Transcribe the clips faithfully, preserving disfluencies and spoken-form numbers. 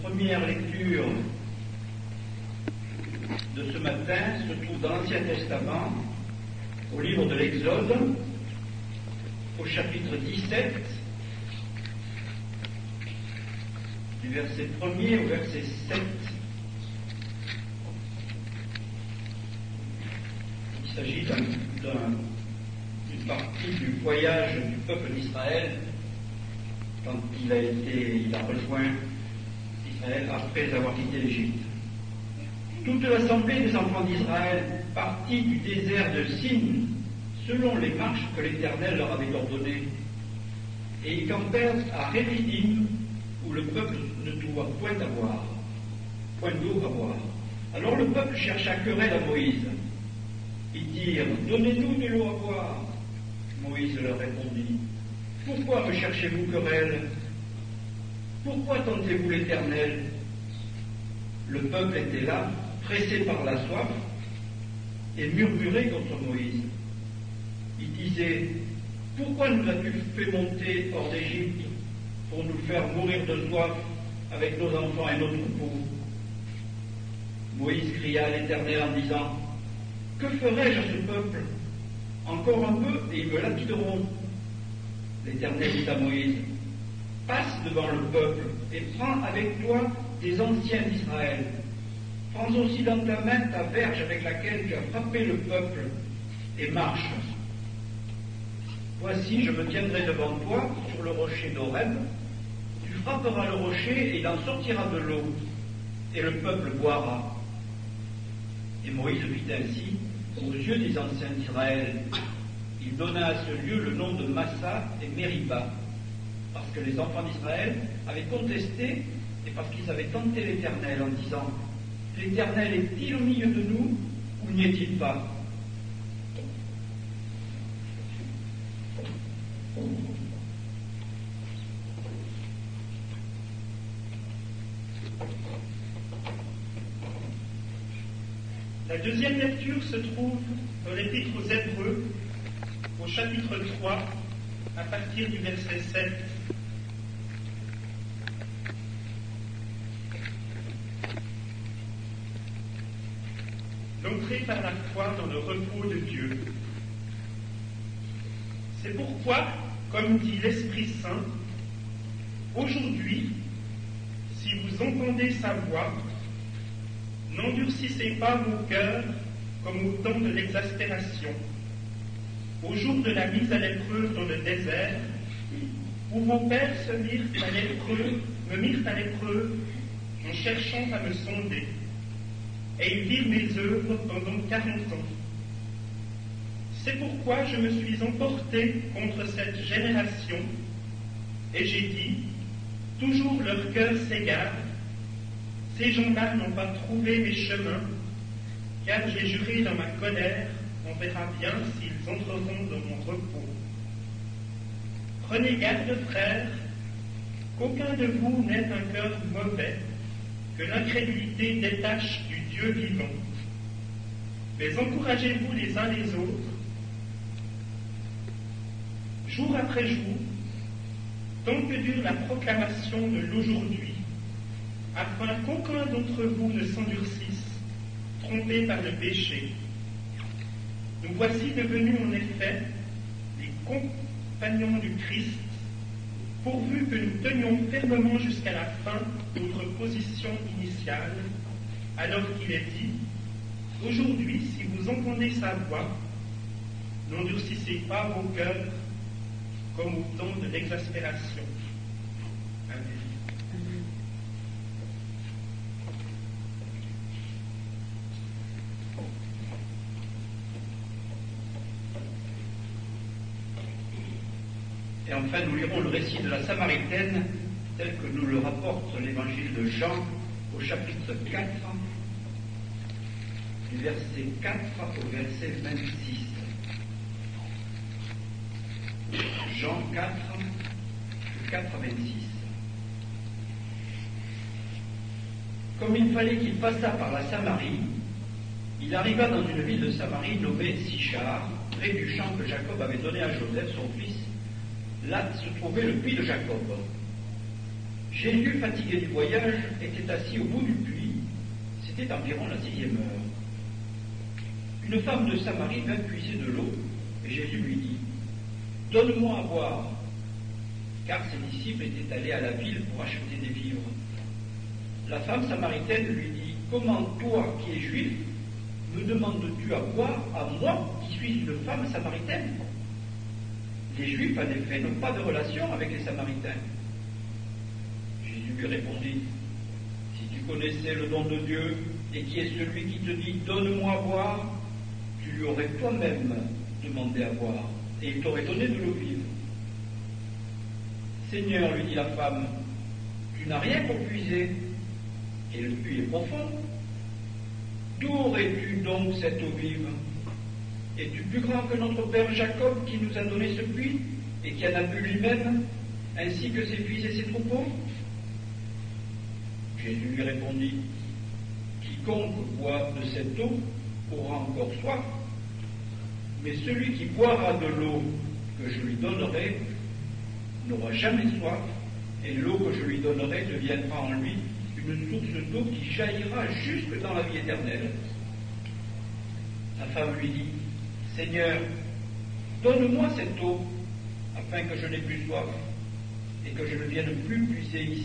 première lecture de ce matin se trouve dans l'Ancien Testament, au livre de l'Exode, au chapitre dix-sept, du verset premier au verset sept. Il s'agit d'un, d'un, d'une partie du voyage du peuple d'Israël quand il a été, il a rejoint Israël après avoir quitté l'Égypte. Toute l'assemblée des enfants d'Israël partit du désert de Sin selon les marches que l'Éternel leur avait ordonnées, et ils campèrent à Rephidim, où le peuple ne trouva point à boire, point d'eau à boire. Alors le peuple chercha querelle à Moïse. Ils dirent, donnez-nous de l'eau à boire. Moïse leur répondit, pourquoi me cherchez-vous querelle? Pourquoi tentez-vous l'Éternel? Le peuple était là, pressé par la soif, et murmurait contre Moïse. Il disait, pourquoi nous as-tu fait monter hors d'Égypte pour nous faire mourir de soif avec nos enfants et nos troupeaux? Moïse cria à l'Éternel en disant, que ferai-je à ce peuple? Encore un peu et ils me lapideront. L'Éternel dit à Moïse, passe devant le peuple et prends avec toi des anciens d'Israël. Prends aussi dans ta main ta verge avec laquelle tu as frappé le peuple et marche. Voici, je me tiendrai devant toi sur le rocher d'Horeb. Tu frapperas le rocher et il en sortira de l'eau, et le peuple boira. Et Moïse fit ainsi aux yeux des anciens d'Israël. Il donna à ce lieu le nom de Massa et Mériba, parce que les enfants d'Israël avaient contesté et parce qu'ils avaient tenté l'Éternel en disant, l'Éternel est-il au milieu de nous ou n'y est-il pas? La deuxième lecture se trouve dans l'Épître aux Hébreux, au chapitre trois, à partir du verset sept. L'entrée par la foi dans le repos de Dieu. C'est pourquoi, comme dit l'Esprit Saint, aujourd'hui, si vous entendez sa voix, n'endurcissez pas vos cœurs comme au temps de l'exaspération, au jour de la mise à l'épreuve dans le désert, où vos pères se mirent à l'épreuve, me mirent à l'épreuve en cherchant à me sonder, et ils virent mes œuvres pendant quarante ans. C'est pourquoi je me suis emporté contre cette génération, et j'ai dit, toujours leur cœur s'égare, ces gens-là n'ont pas trouvé mes chemins, car j'ai juré dans ma colère, on verra bien s'ils entreront dans mon repos. Prenez garde, frères, qu'aucun de vous n'ait un cœur mauvais, que l'incrédulité détache du Dieu vivant. Mais encouragez-vous les uns les autres, jour après jour, tant que dure la proclamation de l'aujourd'hui, afin qu'aucun d'entre vous ne s'endurcisse, trompé par le péché. Nous voici devenus en effet les compagnons du Christ, pourvu que nous tenions fermement jusqu'à la fin notre position initiale, alors qu'il est dit, aujourd'hui, si vous entendez sa voix, n'endurcissez pas vos cœurs comme au temps de l'exaspération. Amen. Et enfin, nous lirons le récit de la Samaritaine tel que nous le rapporte l'évangile de Jean au chapitre quatre, du verset quatre au verset vingt-six. Jean quatre, du quatre à vingt-six. Comme il fallait qu'il passât par la Samarie, il arriva dans une ville de Samarie nommée Sichar, près du champ que Jacob avait donné à Joseph, son fils. Là se trouvait le puits de Jacob. Jésus, fatigué du voyage, était assis au bout du puits. C'était environ la sixième heure. Une femme de Samarie vint puiser de l'eau, et Jésus lui dit, « Donne-moi à boire », car ses disciples étaient allés à la ville pour acheter des vivres. La femme samaritaine lui dit, « Comment toi, qui es juif, me demandes-tu à boire à moi, qui suis une femme samaritaine ?» Les Juifs, en effet, n'ont pas de relation avec les Samaritains. Jésus lui répondit, « Si tu connaissais le don de Dieu, et qui est celui qui te dit, donne-moi à boire, tu lui aurais toi-même demandé à boire, et il t'aurait donné de l'eau vive. » « Seigneur, lui dit la femme, tu n'as rien pour puiser, et le puits est profond. D'où aurais-tu donc cette eau vive? Es-tu plus grand que notre père Jacob qui nous a donné ce puits, et qui en a bu lui-même, ainsi que ses fils et ses troupeaux? » Jésus lui répondit, « Quiconque boit de cette eau aura encore soif, mais celui qui boira de l'eau que je lui donnerai n'aura jamais soif, et l'eau que je lui donnerai deviendra en lui une source d'eau qui jaillira jusque dans la vie éternelle. » La femme lui dit, « Seigneur, donne-moi cette eau, afin que je n'ai plus soif, et que je ne vienne plus puiser ici. »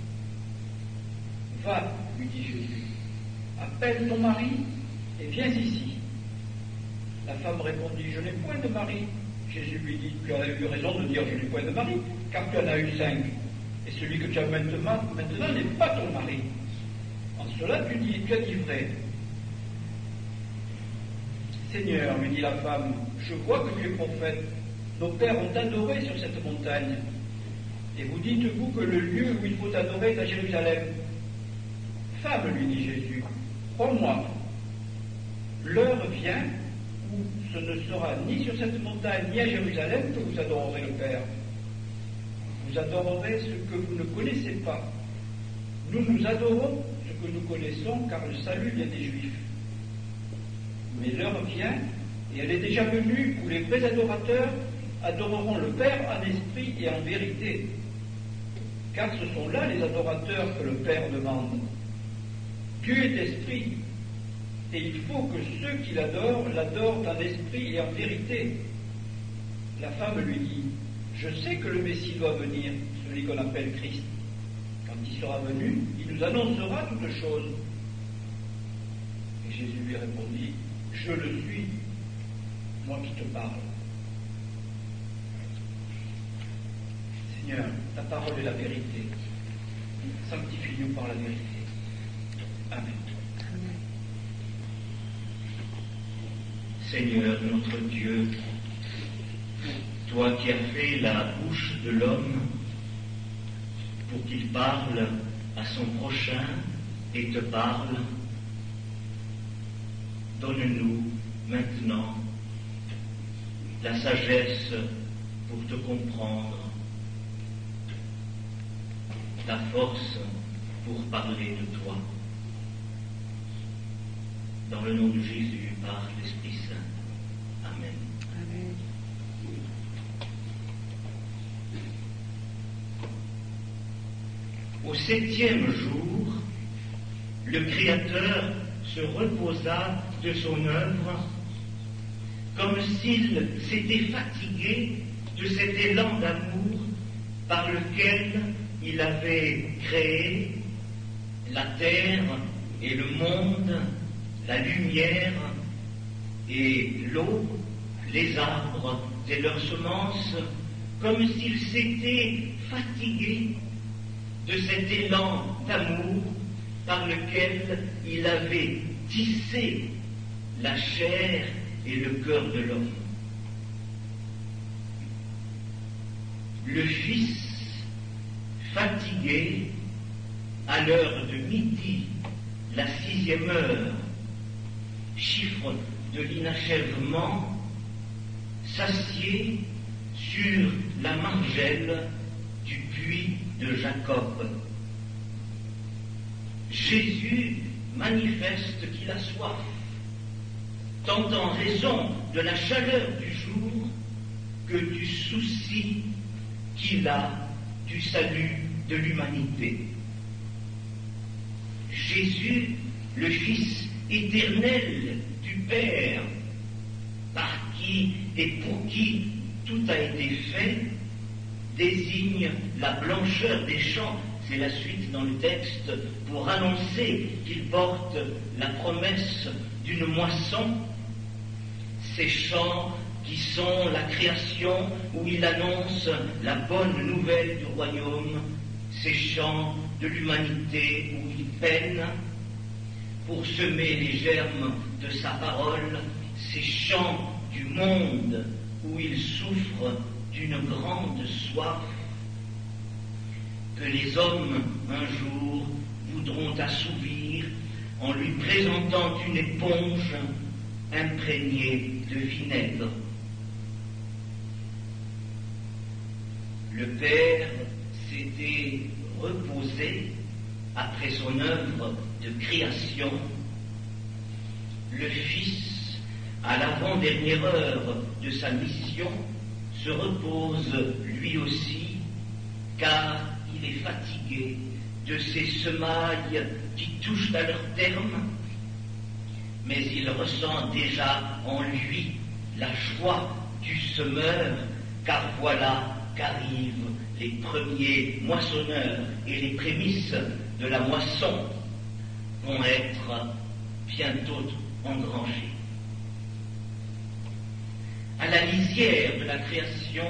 « Va, lui dit Jésus, appelle ton mari et viens ici. » La femme répondit, « Je n'ai point de mari. » Jésus lui dit, « Tu as eu raison de dire je n'ai point de mari, car tu en as eu cinq, et celui que tu as maintenant, maintenant n'est pas ton mari. En cela tu dis, tu as dit vrai. » « Seigneur, lui dit la femme, je vois que tu es prophète. Nos pères ont adoré sur cette montagne, et vous dites-vous que le lieu où il faut adorer est à Jérusalem. Femme, lui dit Jésus, crois-moi, l'heure vient où ce ne sera ni sur cette montagne ni à Jérusalem que vous adorerez le Père. Vous adorerez ce que vous ne connaissez pas. Nous, nous adorons ce que nous connaissons, car le salut vient des Juifs. Mais l'heure vient, et elle est déjà venue, où les vrais adorateurs adoreront le Père en esprit et en vérité. Car ce sont là les adorateurs que le Père demande. Dieu est esprit, et il faut que ceux qui l'adorent, l'adorent en esprit et en vérité. La femme lui dit, « Je sais que le Messie doit venir, celui qu'on appelle Christ. Quand il sera venu, il nous annoncera toutes choses. » Et Jésus lui répondit, « Je le suis, moi qui te parle. » Seigneur, ta parole est la vérité. Sanctifie-nous par la vérité. Amen. Seigneur notre Dieu, toi qui as fait la bouche de l'homme pour qu'il parle à son prochain et te parle, donne-nous maintenant la sagesse pour te comprendre, la force pour parler de toi. Dans le nom de Jésus, par l'Esprit Saint. Amen. Amen. Au septième jour, le Créateur se reposa de son œuvre comme s'il s'était fatigué de cet élan d'amour par lequel il avait créé la terre et le monde, la lumière et l'eau, les arbres et leurs semences, comme s'il s'était fatigué de cet élan d'amour par lequel il avait tissé la chair et le cœur de l'homme. Le Fils, fatigué, à l'heure de midi, la sixième heure, chiffre de l'inachèvement, s'assied sur la margelle du puits de Jacob. Jésus manifeste qu'il a soif, tant en raison de la chaleur du jour que du souci qu'il a du salut de l'humanité. Jésus, le Fils éternel du Père, par qui et pour qui tout a été fait, désigne la blancheur des champs, c'est la suite dans le texte, pour annoncer qu'il porte la promesse d'une moisson, ces champs qui sont la création où il annonce la bonne nouvelle du royaume, ces champs de l'humanité où il peine pour semer les germes de sa parole, ces champs du monde où il souffre d'une grande soif que les hommes un jour voudront assouvir en lui présentant une éponge imprégnée de vinaigre. Le Père s'était reposé après son œuvre de création. Le Fils, à l'avant-dernière heure de sa mission, se repose lui aussi, car il est fatigué de ces semailles qui touchent à leur terme, mais il ressent déjà en lui la joie du semeur, car voilà qu'arrivent les premiers moissonneurs et les prémices de la moisson vont être bientôt engrangées. À la lisière de la création,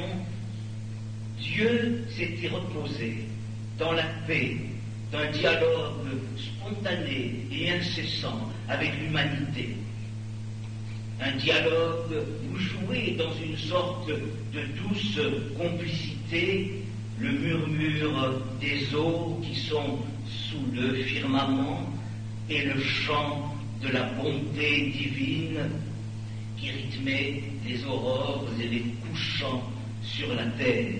Dieu s'était reposé dans la paix d'un dialogue spontané et incessant avec l'humanité. Un dialogue où jouait dans une sorte de douce complicité le murmure des eaux qui sont sous le firmament et le chant de la bonté divine qui rythmait les aurores et les couchants sur la terre.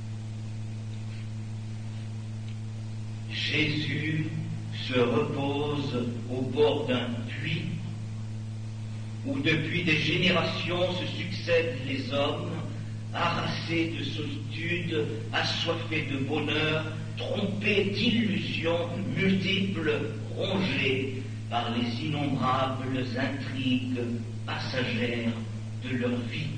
Jésus se repose au bord d'un puits où depuis des générations se succèdent les hommes, harassés de solitude, assoiffés de bonheur, trompés d'illusions multiples, rongés par les innombrables intrigues passagères de leur vie.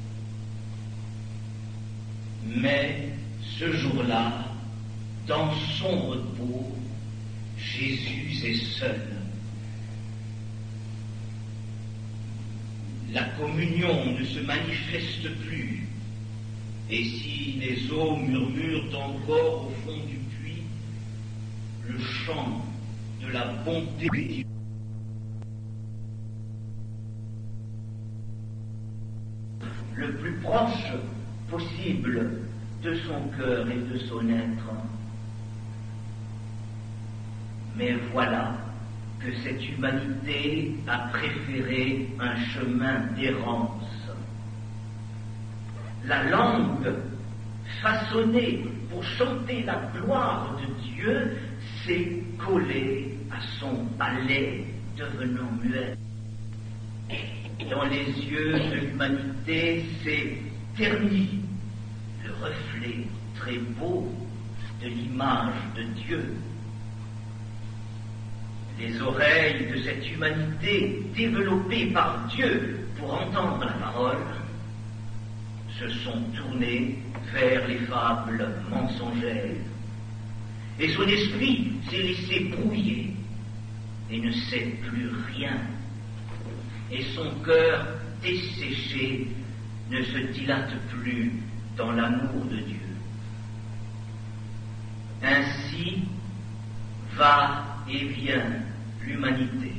Mais ce jour-là, dans son repos, Jésus est seul. La communion ne se manifeste plus, et si les eaux murmurent encore au fond du puits, le chant de la bonté divine le plus proche possible de son cœur et de son être. Mais voilà que cette humanité a préféré un chemin d'errance. La langue façonnée pour chanter la gloire de Dieu s'est collée à son palais, devenant muet. Dans les yeux de l'humanité s'est terni le reflet très beau de l'image de Dieu. Les oreilles de cette humanité développée par Dieu pour entendre la parole se sont tournées vers les fables mensongères. Et son esprit s'est laissé brouiller et ne sait plus rien. Et son cœur desséché ne se dilate plus dans l'amour de Dieu. Ainsi va et vient l'humanité.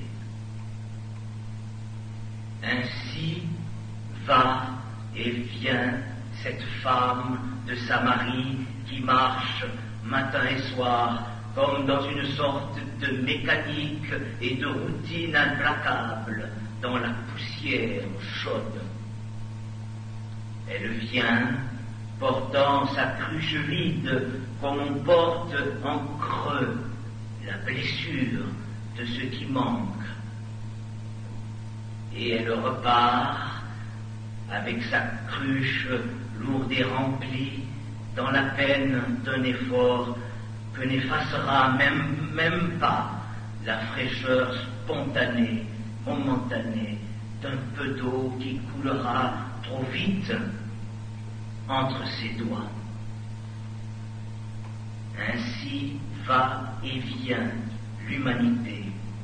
Ainsi va et vient cette femme de Samarie qui marche matin et soir comme dans une sorte de mécanique et de routine implacable dans la poussière chaude. Elle vient portant sa cruche vide comme on porte en creux la blessure de ce qui manque. Et elle repart avec sa cruche lourde et remplie dans la peine d'un effort que n'effacera même, même pas la fraîcheur spontanée, momentanée, d'un peu d'eau qui coulera trop vite entre ses doigts. Ainsi va et vient l'humanité.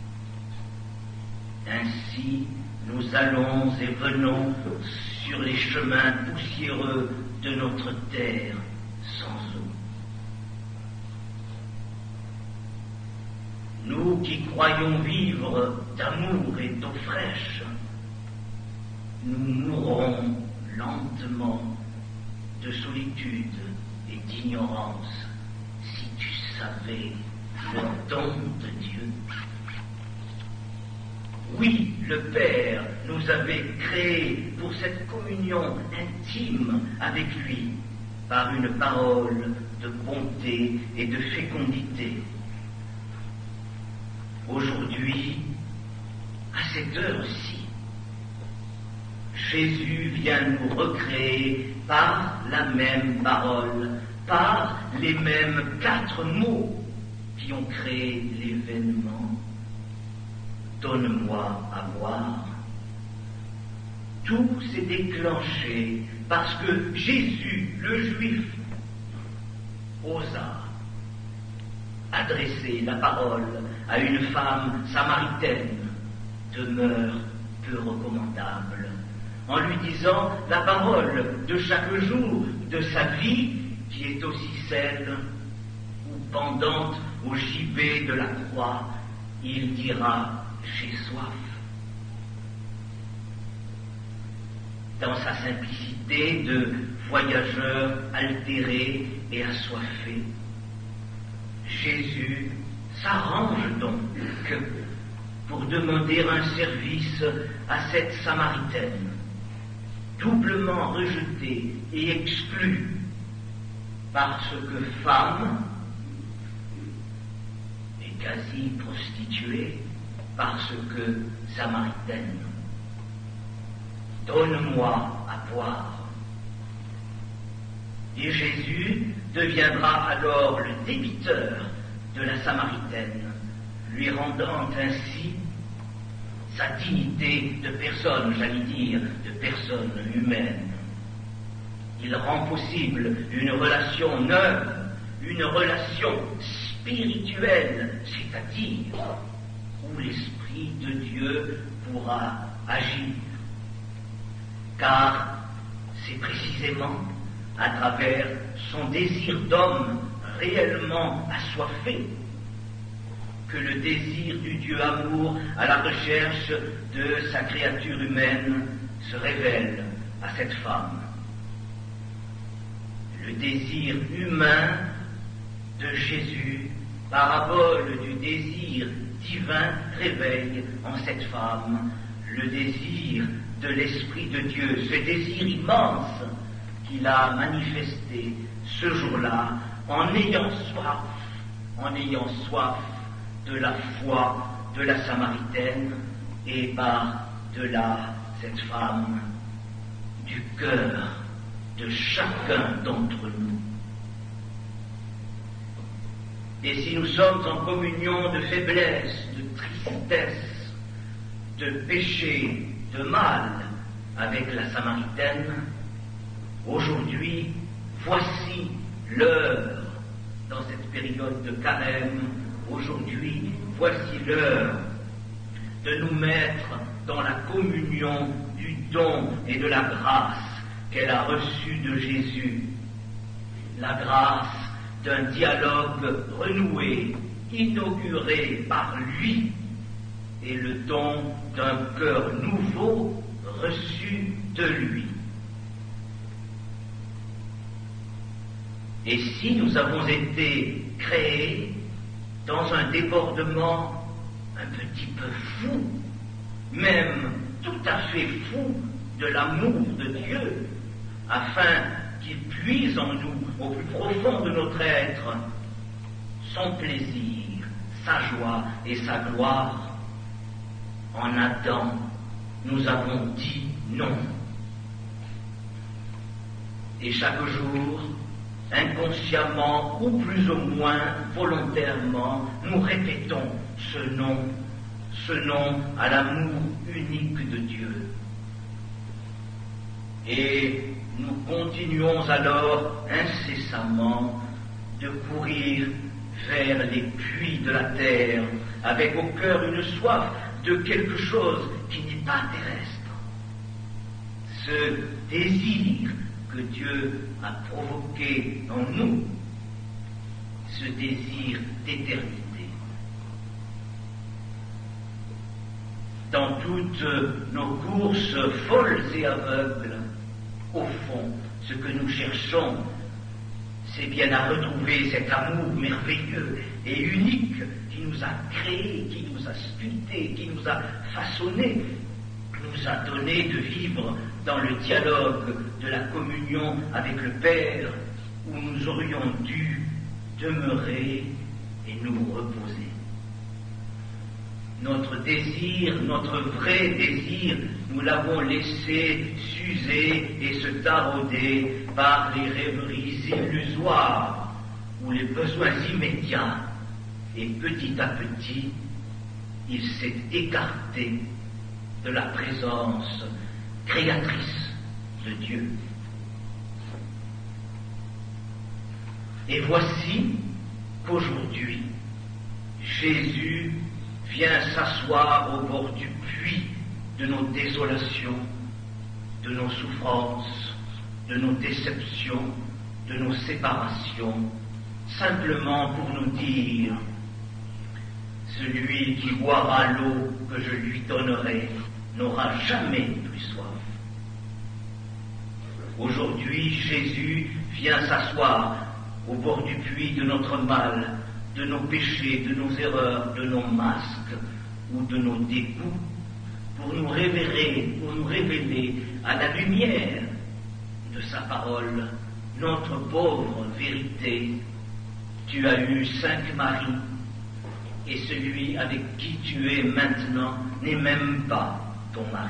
Ainsi nous allons et venons sur les chemins poussiéreux de notre terre sans eau. Nous qui croyons vivre d'amour et d'eau fraîche, nous mourrons lentement de solitude et d'ignorance si tu savais le don de Dieu. Oui, le Père nous avait créés pour cette communion intime avec lui par une parole de bonté et de fécondité. Aujourd'hui, à cette heure-ci, Jésus vient nous recréer par la même parole, par les mêmes quatre mots qui ont créé l'événement. Donne-moi à boire. Tout s'est déclenché parce que Jésus, le Juif, osa adresser la parole à une femme samaritaine, demeure peu recommandable, en lui disant la parole de chaque jour de sa vie, qui est aussi celle où, pendante au gibet de la croix, il dira « j'ai soif ». Dans sa simplicité de voyageur altéré et assoiffé, Jésus s'arrange donc pour demander un service à cette Samaritaine, doublement rejetée et exclue, parce que femme et quasi prostituée, parce que Samaritaine. Donne-moi à boire. Et Jésus deviendra alors le débiteur de la Samaritaine, lui rendant ainsi sa dignité de personne, j'allais dire, de personne humaine. Il rend possible une relation neuve, une relation spirituelle, c'est-à-dire où l'Esprit de Dieu pourra agir. Car c'est précisément à travers son désir d'homme réellement assoiffé que le désir du Dieu amour à la recherche de sa créature humaine se révèle à cette femme. Le désir humain de Jésus, parabole du désir divin, réveille en cette femme le désir de l'Esprit de Dieu, ce désir immense qu'il a manifesté ce jour-là en ayant soif, en ayant soif de la foi de la Samaritaine et par de là cette femme du cœur de chacun d'entre nous. Et si nous sommes en communion de faiblesse, de tristesse, de péché, de mal avec la Samaritaine, aujourd'hui, voici l'heure, dans cette période de carême, aujourd'hui, voici l'heure de nous mettre dans la communion du don et de la grâce qu'elle a reçue de Jésus. La grâce d'un dialogue renoué, inauguré par lui, et le don d'un cœur nouveau reçu de lui. Et si nous avons été créés dans un débordement un petit peu fou, même tout à fait fou de l'amour de Dieu, afin qu'il puise en nous, au plus profond de notre être, son plaisir, sa joie et sa gloire, en Adam, nous avons dit non. Et chaque jour, inconsciemment ou plus ou moins volontairement, nous répétons ce nom, ce nom à l'amour unique de Dieu. Et nous continuons alors incessamment de courir vers les puits de la terre, avec au cœur une soif de quelque chose qui n'est pas terrestre. Ce désir que Dieu a provoqué en nous, ce désir d'éternité. Dans toutes nos courses folles et aveugles, au fond, ce que nous cherchons, c'est bien à retrouver cet amour merveilleux et unique qui nous a créés, qui nous a sculptés, qui nous a façonnés, qui nous a donné de vivre dans le dialogue de la communion avec le Père, où nous aurions dû demeurer et nous reposer. Notre désir, notre vrai désir, nous l'avons laissé s'user et se tarauder par les rêveries illusoires ou les besoins immédiats. Et petit à petit, il s'est écarté de la présence créatrice de Dieu. Et voici qu'aujourd'hui, Jésus vient s'asseoir au bord du puits de nos désolations, de nos souffrances, de nos déceptions, de nos séparations, simplement pour nous dire: celui qui boira l'eau que je lui donnerai n'aura jamais plus soif. Aujourd'hui, Jésus vient s'asseoir au bord du puits de notre mal, de nos péchés, de nos erreurs, de nos masques ou de nos dégoûts, pour nous révéler, pour nous révéler à la lumière de sa parole notre pauvre vérité. Tu as eu cinq maris, et celui avec qui tu es maintenant n'est même pas ton mari.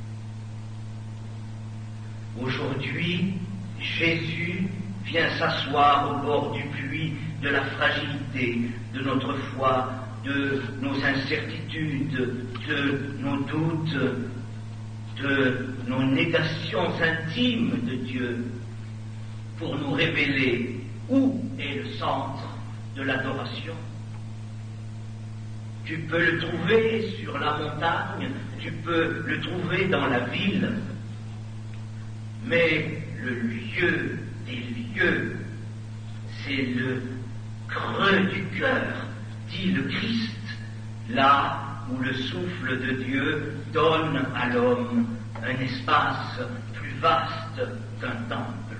Aujourd'hui, Jésus vient s'asseoir au bord du puits de la fragilité de notre foi, de nos incertitudes, de nos doutes, de nos négations intimes de Dieu, pour nous révéler où est le centre de l'adoration. Tu peux le trouver sur la montagne, tu peux le trouver dans la ville, mais le lieu des lieux, c'est le creux du cœur, dit le Christ, là où le souffle de Dieu donne à l'homme un espace plus vaste qu'un temple.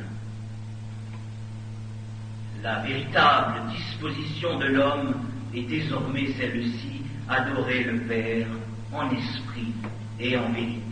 La véritable disposition de l'homme est désormais celle-ci: adorer le Père en esprit et en vérité.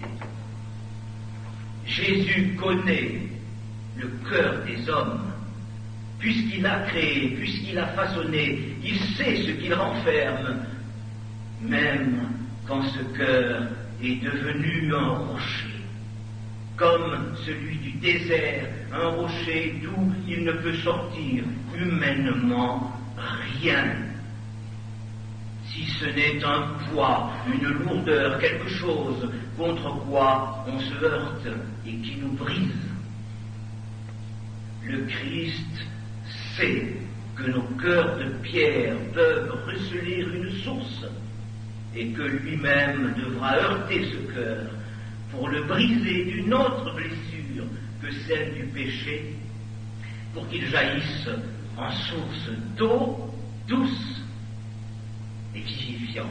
Jésus connaît le cœur des hommes, puisqu'il a créé, puisqu'il a façonné, il sait ce qu'il renferme, même quand ce cœur est devenu un rocher, comme celui du désert, un rocher d'où il ne peut sortir humainement rien, si ce n'est un poids, une lourdeur, quelque chose contre quoi on se heurte et qui nous brise. Le Christ sait que nos cœurs de pierre peuvent receler une source et que lui-même devra heurter ce cœur pour le briser d'une autre blessure que celle du péché, pour qu'il jaillisse en source d'eau douce et vivifiante.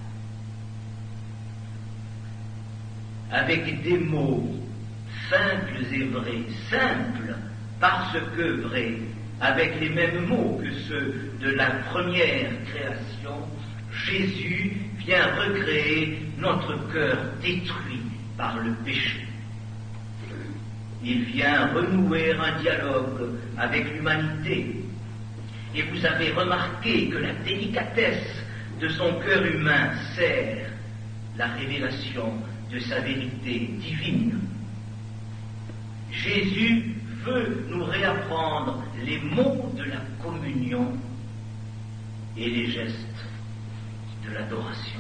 Avec des mots simples et vrais, simples parce que vrais, avec les mêmes mots que ceux de la première création, Jésus vient recréer notre cœur détruit par le péché. Il vient renouer un dialogue avec l'humanité. Et vous avez remarqué que la délicatesse de son cœur humain sert la révélation de sa vérité divine. Jésus veut nous réapprendre les mots de la communion et les gestes de l'adoration.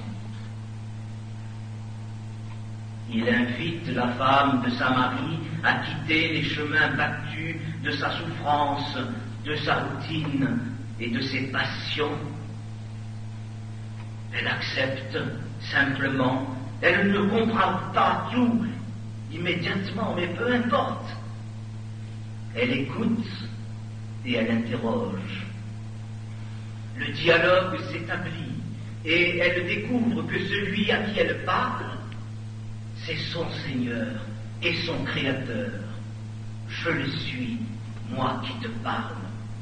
Il invite la femme de Samarie à quitter les chemins battus de sa souffrance, de sa routine et de ses passions. Elle accepte simplement, elle ne comprend pas tout immédiatement, mais peu importe. Elle écoute et elle interroge. Le dialogue s'établit et elle découvre que celui à qui elle parle, c'est son Seigneur et son Créateur. Je le suis, moi qui te parle.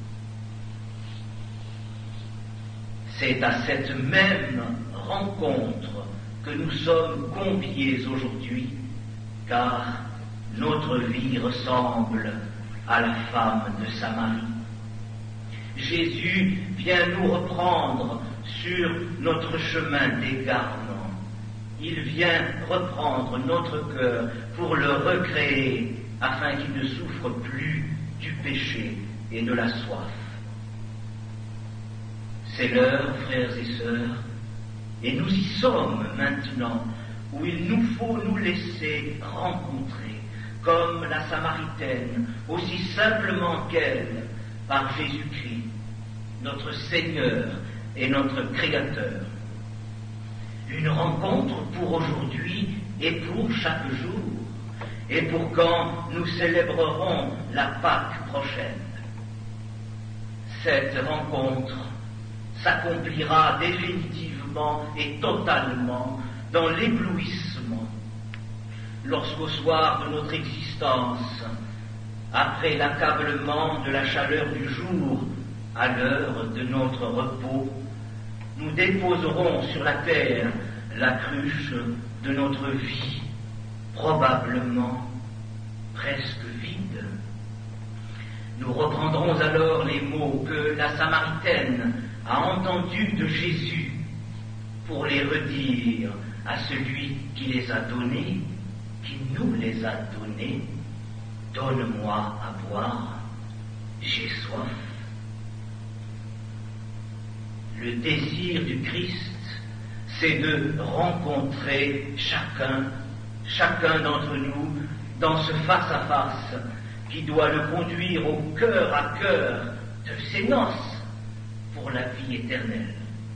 C'est à cette même rencontre que nous sommes conviés aujourd'hui, car notre vie ressemble à la femme de Samarie. Jésus vient nous reprendre sur notre chemin d'égarement. Il vient reprendre notre cœur pour le recréer afin qu'il ne souffre plus du péché et de la soif. C'est l'heure, frères et sœurs, et nous y sommes maintenant, où il nous faut nous laisser rencontrer, comme la Samaritaine, aussi simplement qu'elle, par Jésus-Christ, notre Seigneur et notre Créateur. Une rencontre pour aujourd'hui et pour chaque jour, et pour quand nous célébrerons la Pâque prochaine. Cette rencontre s'accomplira définitivement et totalement dans l'éblouissement, lorsqu'au soir de notre existence, après l'accablement de la chaleur du jour, à l'heure de notre repos, nous déposerons sur la terre la cruche de notre vie, probablement presque vide. Nous reprendrons alors les mots que la Samaritaine a entendus de Jésus pour les redire à celui qui les a donnés, qui nous les a donnés. Donne-moi à boire, j'ai soif. Le désir du Christ, c'est de rencontrer chacun, chacun d'entre nous dans ce face-à-face qui doit le conduire au cœur à cœur de ses noces pour la vie éternelle.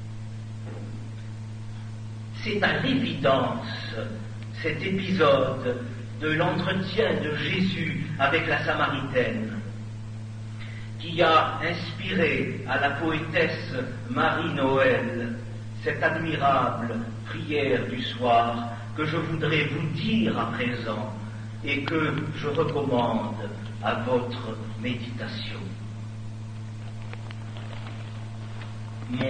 C'est à l'évidence cet épisode de l'entretien de Jésus avec la Samaritaine qui a inspiré à la poétesse Marie-Noël cette admirable prière du soir que je voudrais vous dire à présent et que je recommande à votre méditation. Mon...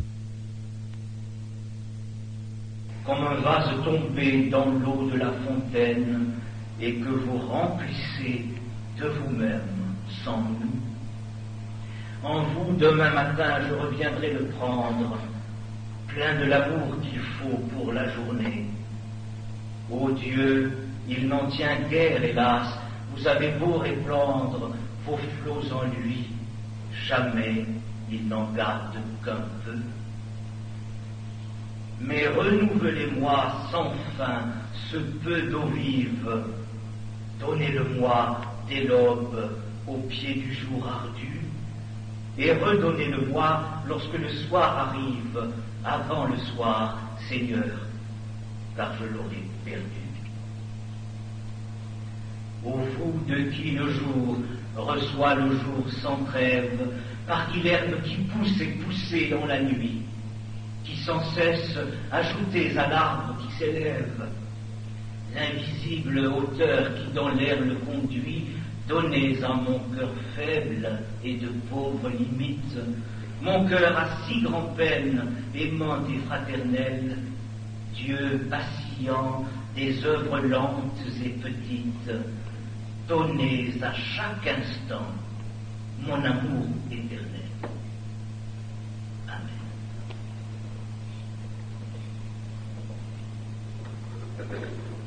Comme un vase tombé dans l'eau de la fontaine et que vous remplissez de vous-même sans nous. En vous, demain matin, je reviendrai le prendre, plein de l'amour qu'il faut pour la journée. Ô Dieu, il n'en tient guère, hélas, vous avez beau répandre vos flots en lui, jamais il n'en garde qu'un peu. Mais renouvelez-moi sans fin ce peu d'eau vive, donnez-le-moi dès l'aube au pied du jour ardu, et redonnez-le-moi lorsque le soir arrive, avant le soir, Seigneur, car je l'aurai perdu. Ô vous de qui le jour reçoit le jour sans trêve, par qui l'herbe qui pousse est poussée dans la nuit, qui sans cesse ajoutez à l'arbre qui s'élève, l'invisible hauteur qui dans l'air le conduit, donnez à mon cœur faible et de pauvres limites, mon cœur à si grand-peine, aimant et fraternel, Dieu patient des œuvres lentes et petites, donnez à chaque instant mon amour éternel. Amen.